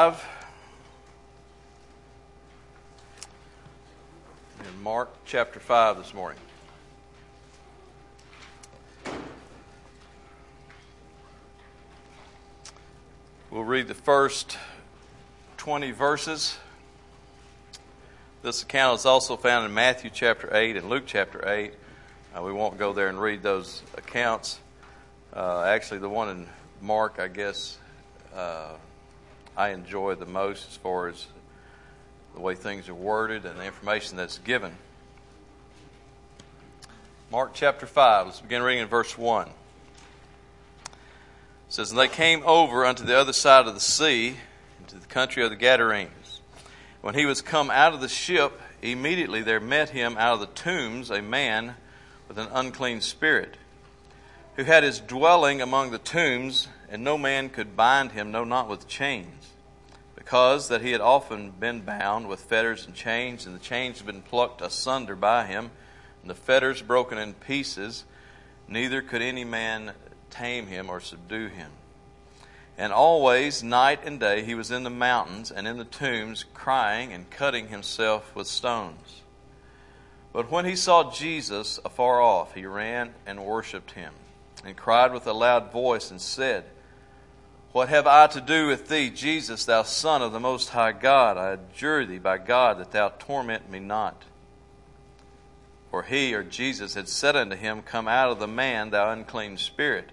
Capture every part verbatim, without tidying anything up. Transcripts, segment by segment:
five. In Mark chapter five this morning. We'll read the first twenty verses. This account is also found in Matthew chapter eight and Luke chapter eight. Uh, we won't go there and read those accounts. Uh, actually, the one in Mark, I guess, uh, I enjoy the most as far as the way things are worded and the information that's given. Mark chapter five, let's begin reading in verse one. It says, "And they came over unto the other side of the sea, into the country of the Gadarenes. When he was come out of the ship, immediately there met him out of the tombs a man with an unclean spirit, who had his dwelling among the tombs, and no man could bind him, no, not with chains, because that he had often been bound with fetters and chains, and the chains had been plucked asunder by him, and the fetters broken in pieces, neither could any man tame him or subdue him. And always, night and day, he was in the mountains and in the tombs, crying and cutting himself with stones. But when he saw Jesus afar off, he ran and worshipped him, and cried with a loud voice, and said, What have I to do with thee, Jesus, thou Son of the Most High God? I adjure thee by God that thou torment me not. For he," or Jesus, "had said unto him, Come out of the man, thou unclean spirit.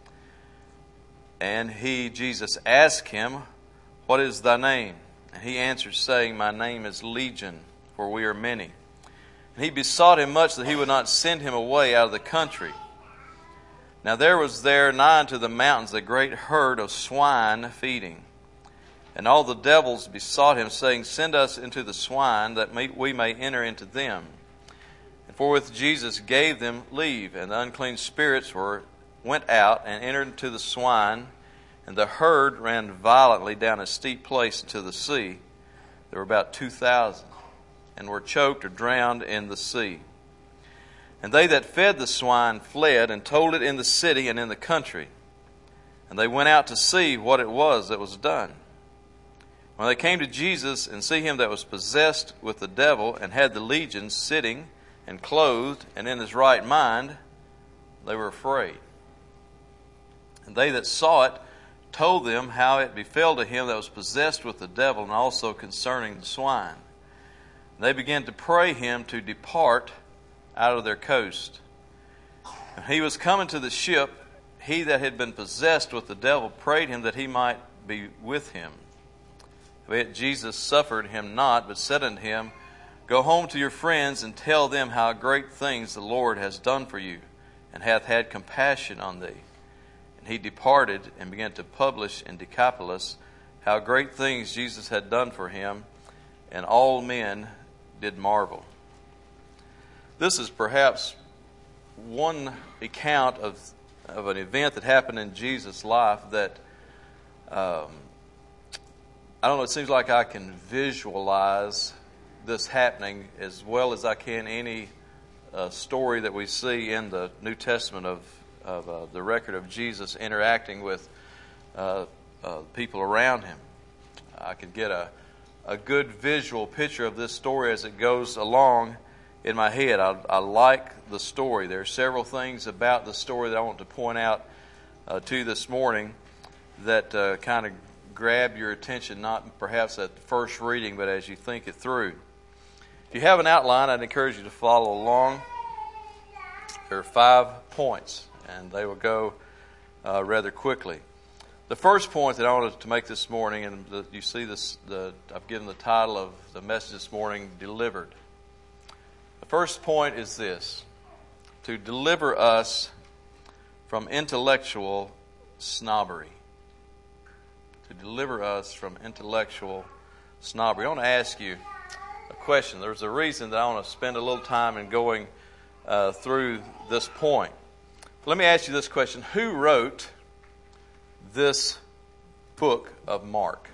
And he," Jesus, "asked him, What is thy name? And he answered, saying, My name is Legion, for we are many. And he besought him much that he would not send him away out of the country. Now there was there nigh unto the mountains a great herd of swine feeding. And all the devils besought him, saying, Send us into the swine, that we may enter into them. And forthwith Jesus gave them leave, and the unclean spirits were went out and entered into the swine, and the herd ran violently down a steep place into the sea. There were about two thousand, and were choked or drowned in the sea. And they that fed the swine fled, and told it in the city and in the country. And they went out to see what it was that was done. When they came to Jesus, and see him that was possessed with the devil, and had the legion, sitting and clothed and in his right mind, they were afraid. And they that saw it told them how it befell to him that was possessed with the devil, and also concerning the swine. And they began to pray him to depart out of their coast. And he was coming to the ship. He that had been possessed with the devil prayed him that he might be with him. But Jesus suffered him not, but said unto him, Go home to your friends, and tell them how great things the Lord has done for you, and hath had compassion on thee. And he departed, and began to publish in Decapolis how great things Jesus had done for him, and all men did marvel." This is perhaps one account of of an event that happened in Jesus' life that um, I don't know. It seems like I can visualize this happening as well as I can any uh, story that we see in the New Testament of of uh, the record of Jesus interacting with uh, uh, people around him. I could get a a good visual picture of this story as it goes along in my head. I, I like the story. There are several things about the story that I want to point out uh, to you this morning that uh, kind of grab your attention, not perhaps at the first reading, but as you think it through. If you have an outline, I'd encourage you to follow along. There are five points, and they will go uh, rather quickly. The first point that I wanted to make this morning, and the, you see this, the, I've given the title of the message this morning, Delivered. The first point is this: to deliver us from intellectual snobbery. To deliver us from intellectual snobbery. I want to ask you a question. There's a reason that I want to spend a little time in going uh, through this point. Let me ask you this question. Who wrote this book of Mark?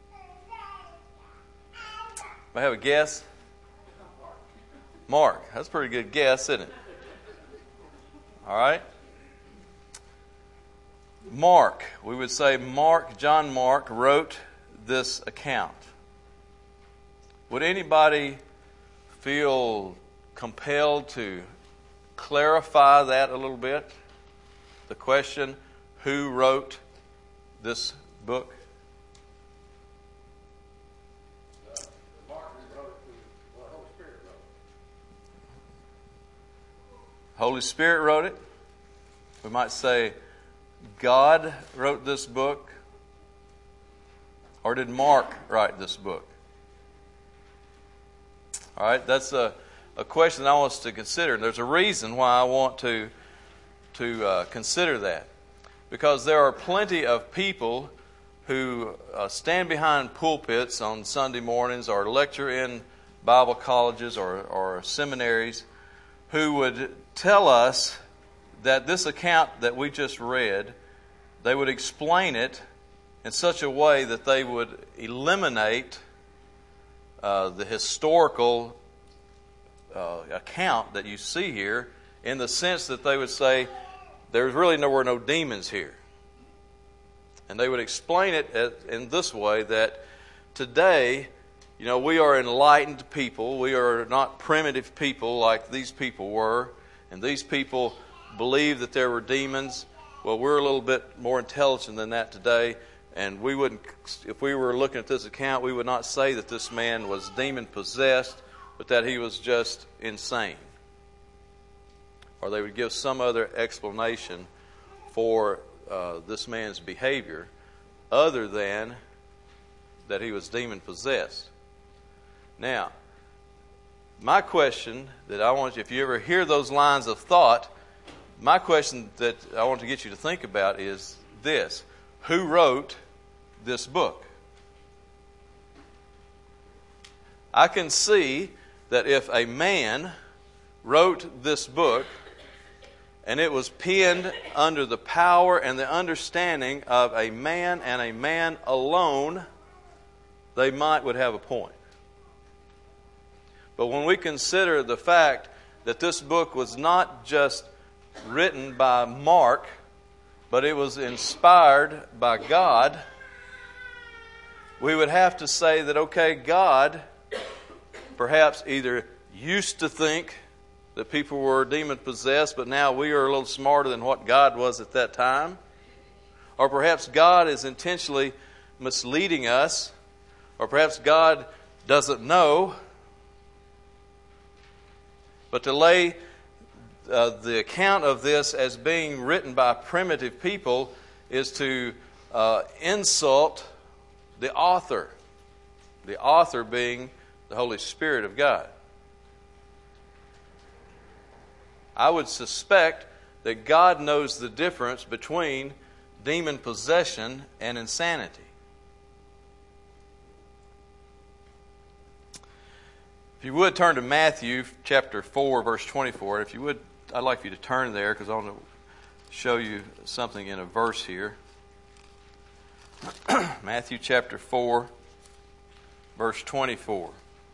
Do I have a guess? Mark. That's a pretty good guess, isn't it? All right. Mark. We would say Mark, John Mark wrote this account. Would anybody feel compelled to clarify that a little bit? The question, who wrote this book? Holy Spirit wrote it. We might say God wrote this book. Or did Mark write this book? All right, that's a, a question I want us to consider. And there's a reason why I want to, to uh, consider that. Because there are plenty of people who uh, stand behind pulpits on Sunday mornings or lecture in Bible colleges or, or seminaries who would tell us that this account that we just read, they would explain it in such a way that they would eliminate uh, the historical uh, account that you see here, in the sense that they would say there's really no were no demons here. And they would explain it as, in this way, that today, you know, we are enlightened people. We are not primitive people like these people were. And these people believed that there were demons. Well, we're a little bit more intelligent than that today. And we wouldn't, if we were looking at this account, we would not say that this man was demon possessed, but that he was just insane. Or they would give some other explanation for uh, this man's behavior other than that he was demon possessed. Now, my question that I want you, if you ever hear those lines of thought, my question that I want to get you to think about is this: who wrote this book? I can see that if a man wrote this book and it was penned under the power and the understanding of a man and a man alone, they might would have a point. But when we consider the fact that this book was not just written by Mark, but it was inspired by God, we would have to say that, okay, God perhaps either used to think that people were demon-possessed, but now we are a little smarter than what God was at that time. Or perhaps God is intentionally misleading us. Or perhaps God doesn't know. But to lay uh, the account of this as being written by primitive people is to uh, insult the author. The author being the Holy Spirit of God. I would suspect that God knows the difference between demon possession and insanity. If you would turn to Matthew chapter four, verse twenty-four. If you would, I'd like for you to turn there because I want to show you something in a verse here. Matthew chapter four, verse twenty-four.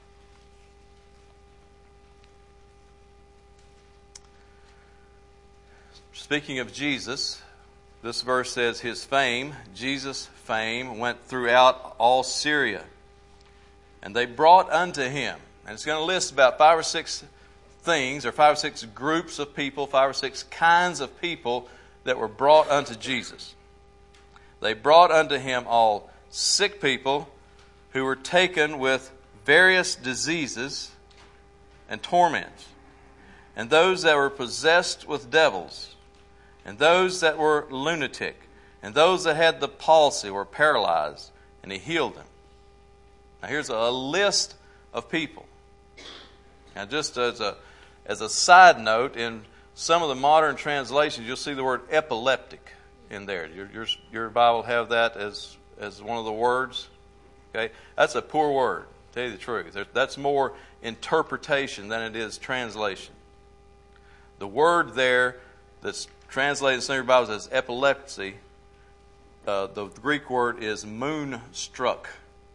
Speaking of Jesus, this verse says, his fame, Jesus' fame, went throughout all Syria. And they brought unto him, and it's going to list about five or six things, or five or six groups of people, five or six kinds of people that were brought unto Jesus. They brought unto him all sick people who were taken with various diseases and torments, and those that were possessed with devils, and those that were lunatic, and those that had the palsy were paralyzed, and he healed them. Now here's a list of people. Now just as a as a side note, in some of the modern translations, you'll see the word epileptic in there. Your your, your Bible have that as as one of the words. Okay, that's a poor word. To tell you the truth, there, that's more interpretation than it is translation. The word there that's translated in some of your Bibles as epilepsy, uh, the Greek word is moonstruck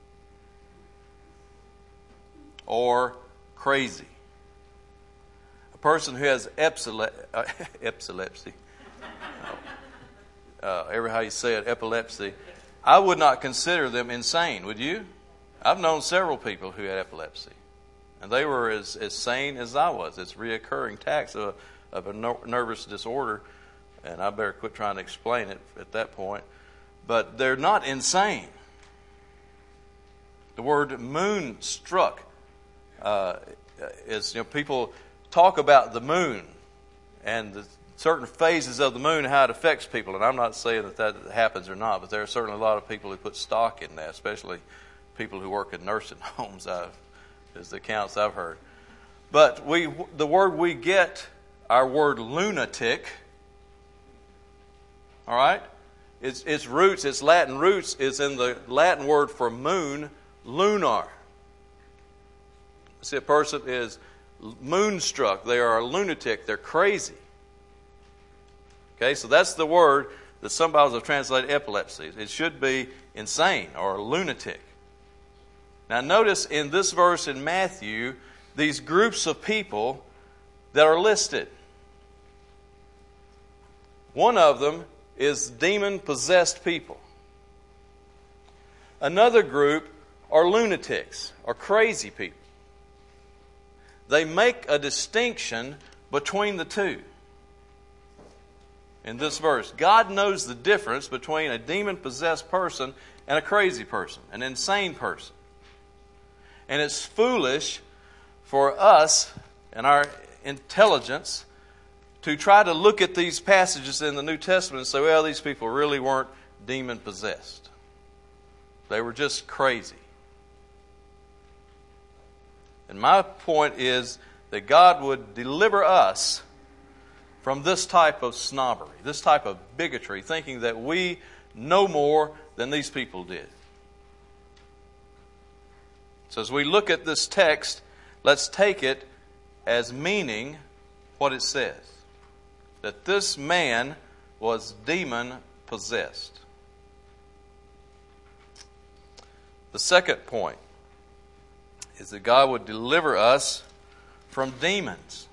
or crazy. A person who has epsile- uh, epilepsy, uh, ever how you say it, epilepsy, I would not consider them insane, would you? I've known several people who had epilepsy, and they were as, as sane as I was. It's reoccurring attacks of, of a no, nervous disorder, and I better quit trying to explain it at that point. But they're not insane. The word moonstruck uh, is, you know, people talk about the moon and the certain phases of the moon, how it affects people. And I'm not saying that that happens or not, but there are certainly a lot of people who put stock in that, especially people who work in nursing homes, I've, is the accounts I've heard. But we, the word we get, our word lunatic, all right, its, its roots, its Latin roots is in the Latin word for moon, lunar. See, a person is moonstruck. They are a lunatic. They're crazy. Okay, so that's the word that some Bibles have translated epilepsy. It should be insane or lunatic. Now notice in this verse in Matthew, these groups of people that are listed. One of them is demon-possessed people. Another group are lunatics, or crazy people. They make a distinction between the two. In this verse, God knows the difference between a demon-possessed person and a crazy person, an insane person. And it's foolish for us and our intelligence to try to look at these passages in the New Testament and say, well, these people really weren't demon-possessed. They were just crazy. And my point is that God would deliver us from this type of snobbery, this type of bigotry, thinking that we know more than these people did. So as we look at this text, let's take it as meaning what it says. That this man was demon-possessed. The second point is that God would deliver us from demons.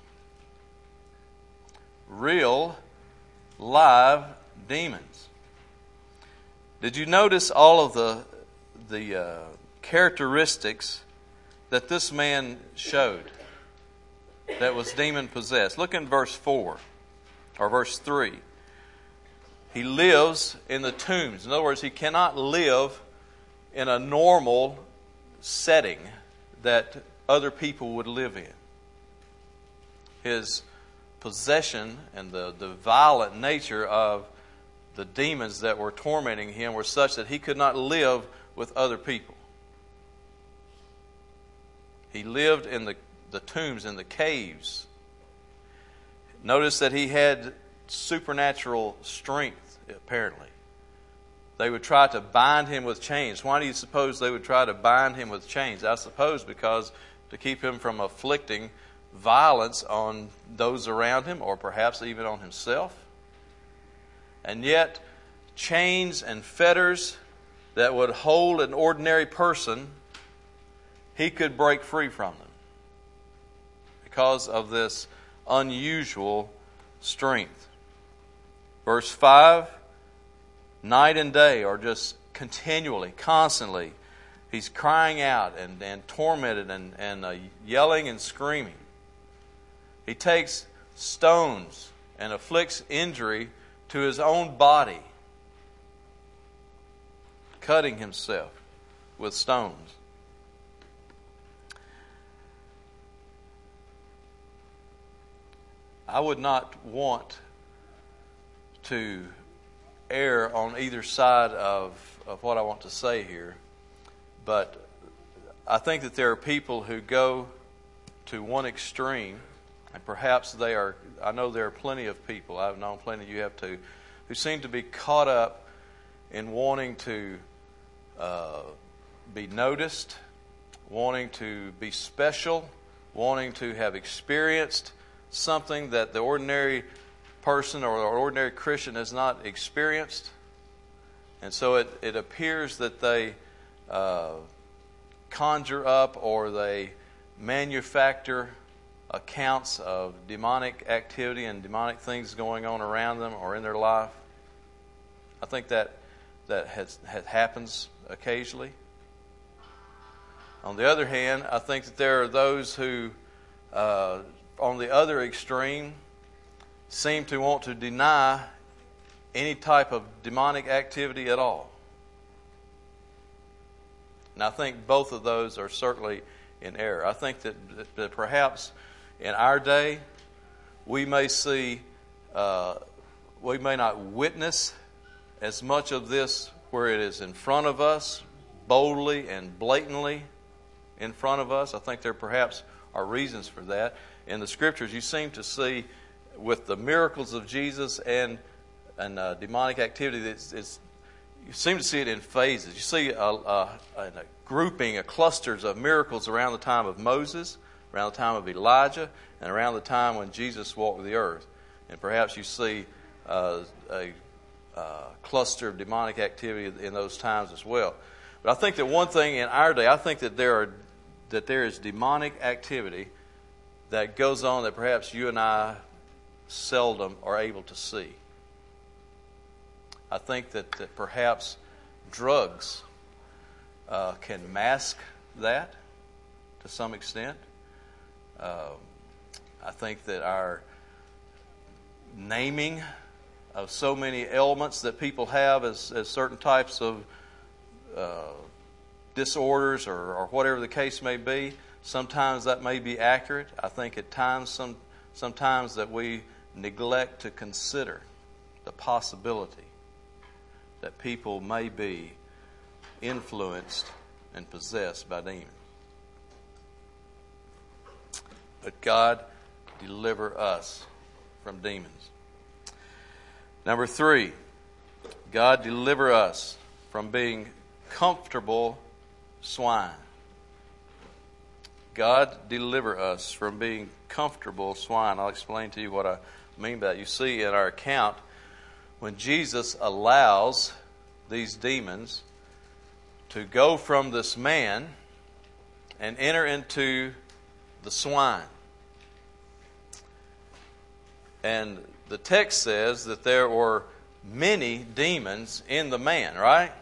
Real, live demons. Did you notice all of the, the uh, characteristics that this man showed that was demon-possessed? Look in verse four, or verse three. He lives in the tombs. In other words, he cannot live in a normal setting that other people would live in. His possession and the, the violent nature of the demons that were tormenting him were such that he could not live with other people. He lived in the, the tombs, in the caves. Notice that he had supernatural strength, apparently. They would try to bind him with chains. Why do you suppose they would try to bind him with chains? I suppose because to keep him from afflicting violence on those around him, or perhaps even on himself. And yet, chains and fetters that would hold an ordinary person, he could break free from them because of this unusual strength. Verse five, night and day, or just continually, constantly, he's crying out and, and tormented and, and uh, yelling and screaming. He takes stones and afflicts injury to his own body, cutting himself with stones. I would not want to err on either side of, of what I want to say here, but I think that there are people who go to one extreme, and perhaps they are, I know there are plenty of people, I've known plenty, you have too, who seem to be caught up in wanting to uh, be noticed, wanting to be special, wanting to have experienced something that the ordinary person or the ordinary Christian has not experienced. And so it, it appears that they uh, conjure up or they manufacture accounts of demonic activity and demonic things going on around them or in their life. I think that that has, has happens occasionally. On the other hand, I think that there are those who, uh, on the other extreme, seem to want to deny any type of demonic activity at all. And I think both of those are certainly in error. I think that, that, that perhaps in our day, we may see, uh, we may not witness as much of this where it is in front of us, boldly and blatantly in front of us. I think there perhaps are reasons for that. In the Scriptures, you seem to see with the miracles of Jesus and and uh, demonic activity, it's, it's, you seem to see it in phases. You see a, a, a grouping, a clusters of miracles around the time of Moses, around the time of Elijah, and around the time when Jesus walked the earth. And perhaps you see uh, a uh, cluster of demonic activity in those times as well. But I think that one thing in our day, I think that there are that there is demonic activity that goes on that perhaps you and I seldom are able to see. I think that, that perhaps drugs uh, can mask that to some extent. Uh, I think that our naming of so many ailments that people have as, as certain types of uh, disorders or, or whatever the case may be, sometimes that may be accurate. I think at times, some sometimes that we neglect to consider the possibility that people may be influenced and possessed by demons. But God deliver us from demons. Number three, God deliver us from being comfortable swine. God deliver us from being comfortable swine. I'll explain to you what I mean by that. You see in our account, when Jesus allows these demons to go from this man and enter into the swine. And the text says that there were many demons in the man, right?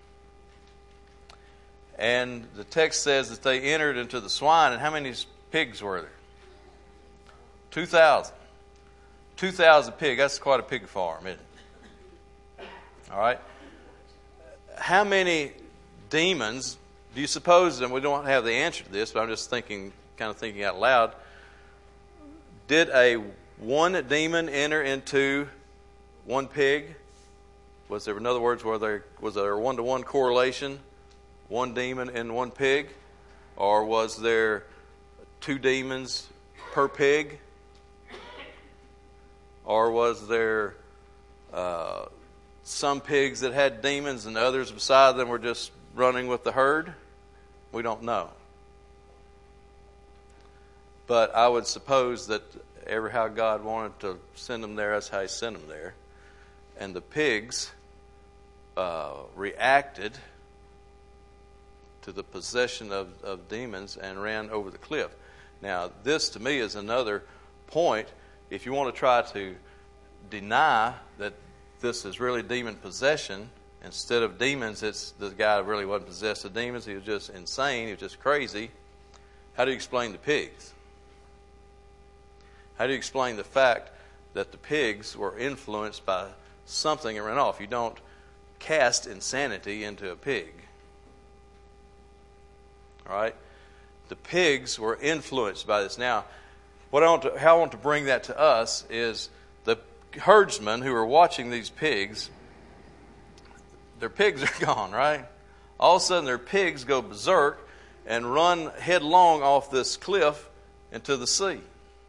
And the text says that they entered into the swine. And how many pigs were there? Two thousand. Two thousand pigs. That's quite a pig farm, isn't it? All right. How many demons do you suppose, and we don't have the answer to this, but I'm just thinking, kind of thinking out loud, did a one demon enter into one pig? Was there, in other words, were there, was there a one-to-one correlation, one demon in one pig? Or was there two demons per pig? Or was there uh, some pigs that had demons and others beside them were just running with the herd? We don't know. But I would suppose that ever how God wanted to send them there, that's how He sent them there. And the pigs uh, reacted to the possession of, of demons and ran over the cliff. Now, this to me is another point. If you want to try to deny that this is really demon possession, instead of demons, it's the guy really wasn't possessed of demons. He was just insane. He was just crazy. How do you explain the pigs? How do you explain the fact that the pigs were influenced by something and ran off? You don't cast insanity into a pig. All right? The pigs were influenced by this. Now, what I want to, how I want to bring that to us is the herdsmen who are watching these pigs, their pigs are gone, right? All of a sudden their pigs go berserk and run headlong off this cliff into the sea.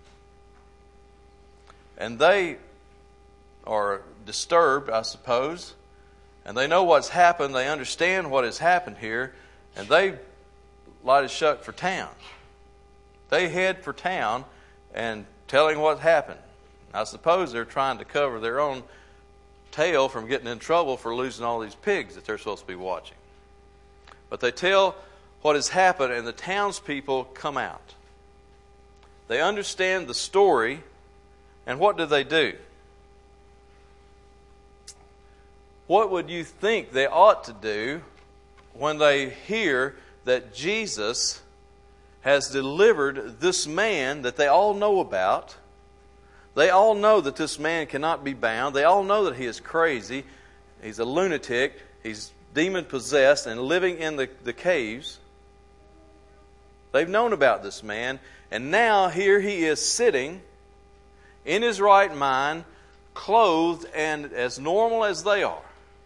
And they are disturbed, I suppose, and they know what's happened. They understand what has happened here, and they light a shuck for town. They head for town and telling what happened. I suppose they're trying to cover their own tail from getting in trouble for losing all these pigs that they're supposed to be watching. But they tell what has happened, and the townspeople come out. They understand the story, and what do they do? what would you think they ought to do when they hear that Jesus has delivered this man that they all know about? They all know that this man cannot be bound. They all know that he is crazy. He's a lunatic. He's demon-possessed and living in the, the caves. They've known about this man. And now here he is sitting in his right mind, clothed and as normal as they are.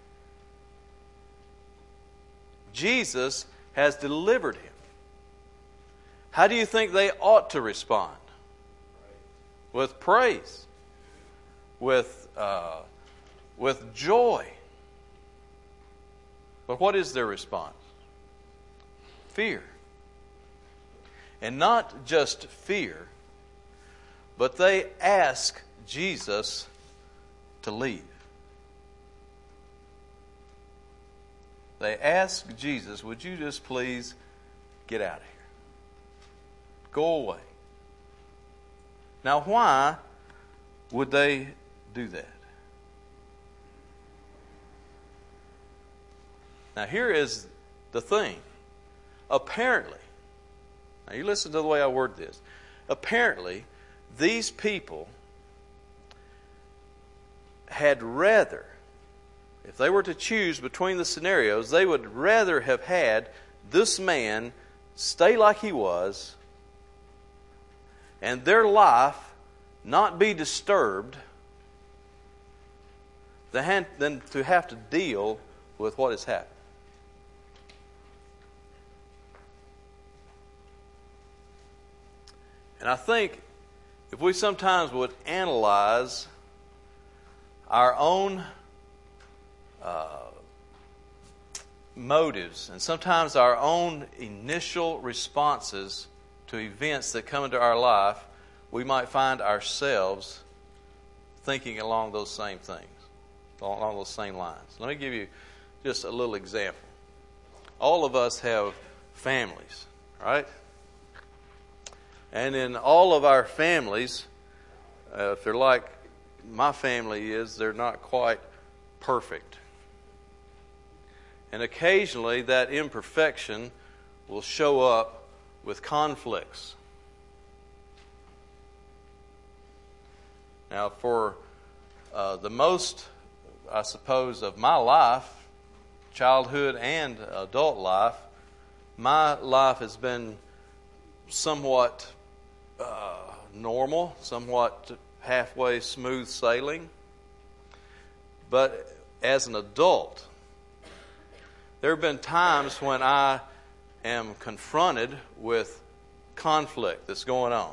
Jesus has delivered him. How do you think they ought to respond? With praise, with uh, with joy. But what is their response? Fear. And not just fear, but they ask Jesus to leave. They ask Jesus, would you just please get out of here? Go away. Now, why would they do that? Now, here is the thing. Apparently, now you listen to the way I word this. Apparently, these people had rather, if they were to choose between the scenarios, they would rather have had this man stay like he was and their life not be disturbed than to have to deal with what has happened. And I think if we sometimes would analyze our own uh, motives and sometimes our own initial responses to events that come into our life, we might find ourselves thinking along those same things, along those same lines. Let me give you just a little example. All of us have families, right? And in all of our families, uh, if they're like my family is, they're not quite perfect. And occasionally that imperfection will show up with conflicts. Now, for uh, the most, I suppose, of my life, childhood and adult life, my life has been somewhat uh, normal, somewhat halfway smooth sailing. But as an adult, there have been times when I am confronted with conflict that's going on.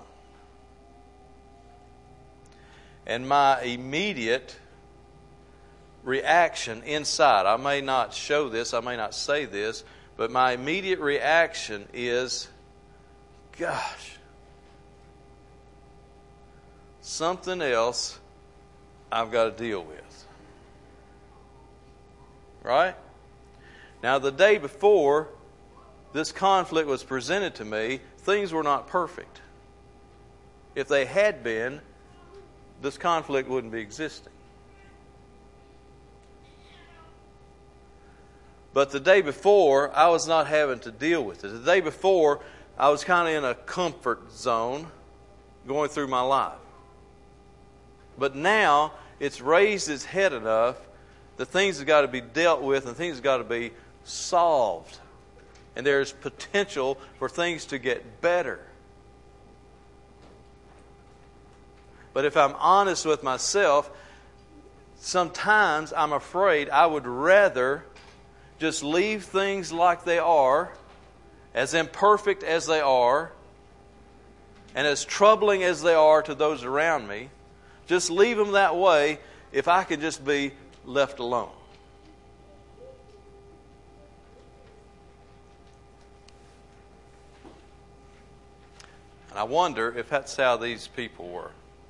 And my immediate reaction inside, I may not show this, I may not say this, but my immediate reaction is, gosh, something else I've got to deal with. Right? Now, the day before this conflict was presented to me, things were not perfect. If they had been, this conflict wouldn't be existing. But the day before, I was not having to deal with it. The day before, I was kind of in a comfort zone going through my life. But now, it's raised its head enough that things have got to be dealt with and things have got to be solved. And there's potential for things to get better. But if I'm honest with myself, sometimes I'm afraid I would rather just leave things like they are, as imperfect as they are, and as troubling as they are to those around me, just leave them that way if I could just be left alone. And I wonder if that's how these people were.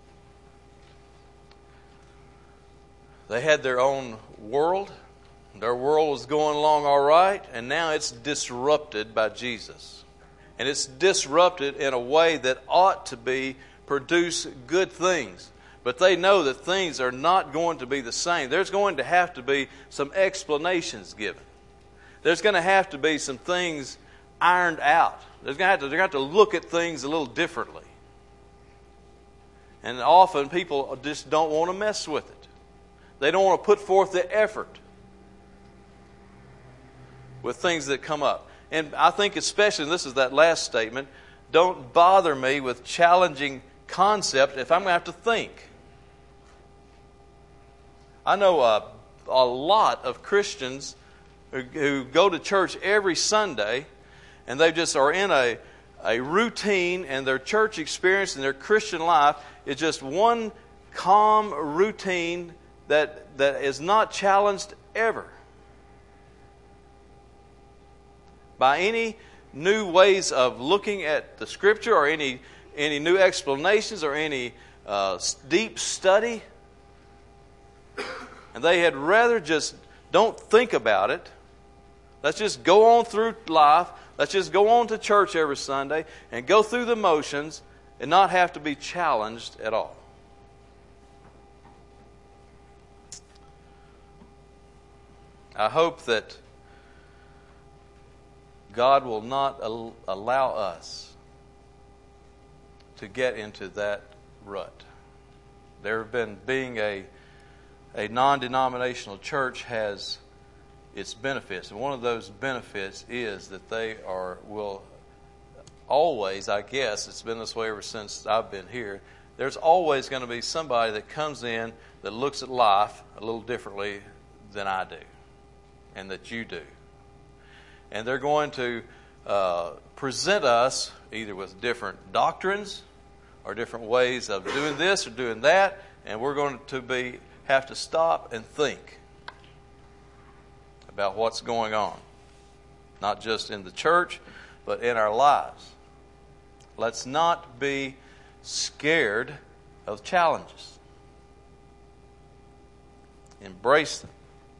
They had their own world. Their world was going along all right, and now it's disrupted by Jesus. And it's disrupted in a way that ought to be produce good things. But they know that things are not going to be the same. There's going to have to be some explanations given. There's going to have to be some things ironed out. There's going to have to, they're going to have to look at things a little differently. And often people just don't want to mess with it. They don't want to put forth the effort with things that come up. And I think especially, and this is that last statement, don't bother me with challenging concept if I'm going to have to think. I know a, a lot of Christians who, who go to church every Sunday, and they just are in a, a routine, and their church experience and their Christian life is just one calm routine that, that is not challenged ever by any new ways of looking at the Scripture, or any any new explanations, or any uh, deep study. And they had rather just don't think about it. Let's just go on through life. Let's just go on to church every Sunday and go through the motions and not have to be challenged at all. I hope that God will not al- allow us to get into that rut. There have been, being a, a non-denominational church has its benefits. And one of those benefits is that they are, will always, I guess, it's been this way ever since I've been here, there's always going to be somebody that comes in that looks at life a little differently than I do, and that you do. And they're going to uh, present us either with different doctrines or different ways of doing this or doing that, and we're going to be have to stop and think about what's going on, not just in the church, but in our lives. Let's not be scared of challenges. Embrace them.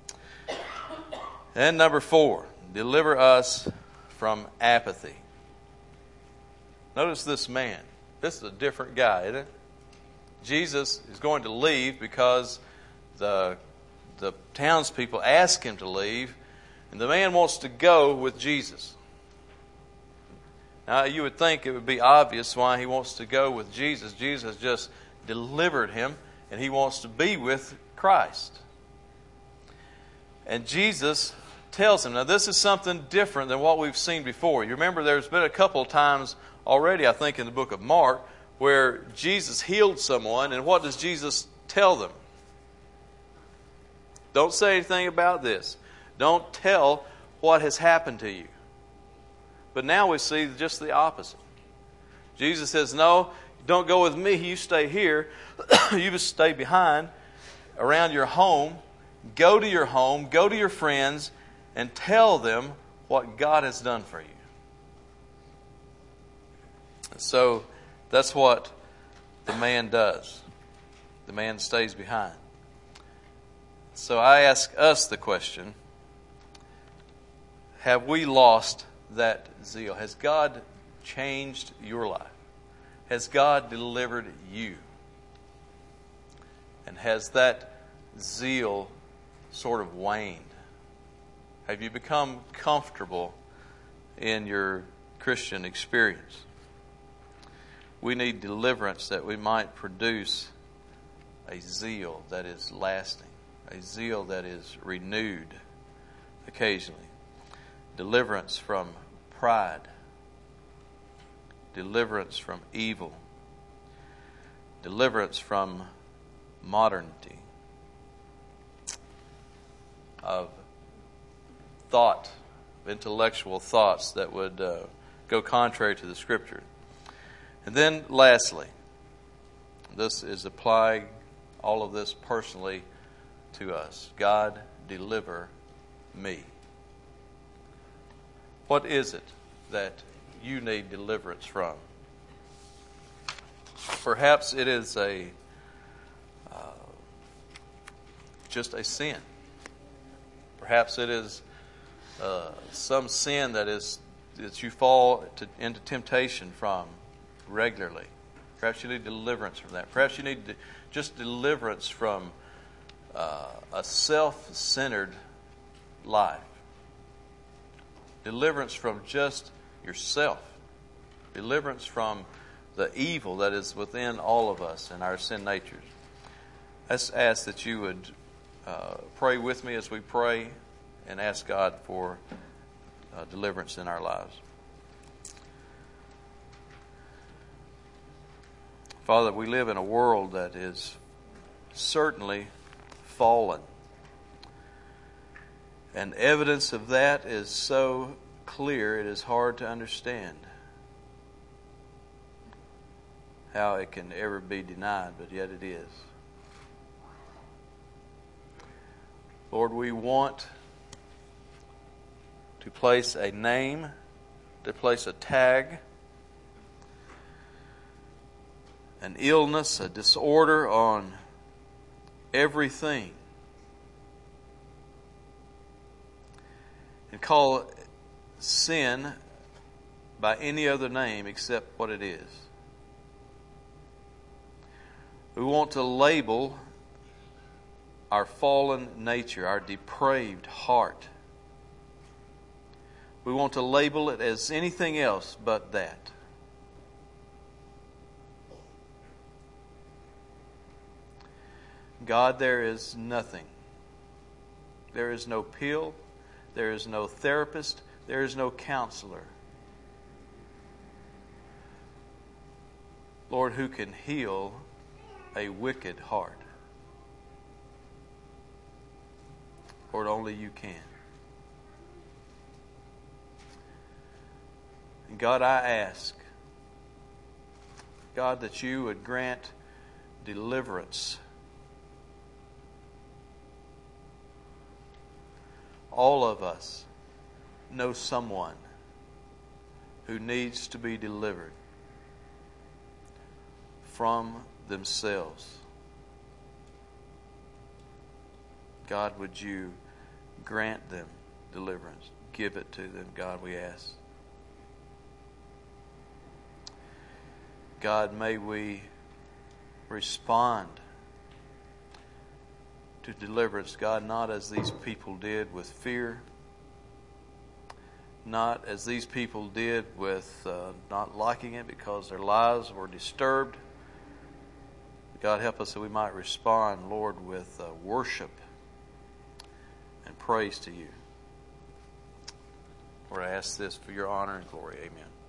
And number four, deliver us from apathy. Notice this man. This is a different guy, isn't it? Jesus is going to leave because the, the townspeople ask him to leave, and the man wants to go with Jesus. Now, you would think it would be obvious why he wants to go with Jesus. Jesus just delivered him, and he wants to be with Christ. And Jesus tells him, now this is something different than what we've seen before. You remember there's been a couple of times already, I think, in the book of Mark, where Jesus healed someone, and what does Jesus tell them? Don't say anything about this. Don't tell what has happened to you. But now we see just the opposite. Jesus says, no, don't go with me. You stay here. You just stay behind around your home. Go to your home. Go to your friends and tell them what God has done for you. And so that's what the man does. The man stays behind. So I ask us the question, have we lost that zeal? Has God changed your life? Has God delivered you? And has that zeal sort of waned? Have you become comfortable in your Christian experience? We need deliverance that we might produce a zeal that is lasting, a zeal that is renewed occasionally. Deliverance from pride, deliverance from evil, deliverance from modernity, of thought, of intellectual thoughts that would uh, go contrary to the Scripture. And then lastly, this is applying all of this personally to us. God, deliver me. What is it that you need deliverance from? Perhaps it is a uh, just a sin. Perhaps it is uh, some sin that is that you fall to, into temptation from regularly. Perhaps you need deliverance from that. Perhaps you need just deliverance from uh, a self-centered life. Deliverance from just yourself. Deliverance from the evil that is within all of us and our sin natures. Let's ask that you would uh, pray with me as we pray and ask God for uh, deliverance in our lives. Father, we live in a world that is certainly fallen. And evidence of that is so clear it is hard to understand how it can ever be denied, but yet it is. Lord, we want to place a name, to place a tag, an illness, a disorder on everything, and call sin by any other name except what it is. We want to label our fallen nature, our depraved heart. We want to label it as anything else but that. God, there is nothing. There is no pill. There is no therapist. There is no counselor. Lord, who can heal a wicked heart? Lord, only you can. And God, I ask, God, that you would grant deliverance. All of us know someone who needs to be delivered from themselves. God, would you grant them deliverance? Give it to them, God, we ask. God, may we respond to deliverance, God, not as these people did with fear, not as these people did with uh, not liking it because their lives were disturbed. God, help us that we might respond, Lord, with uh, worship and praise to you. Lord, I ask this for your honor and glory. Amen.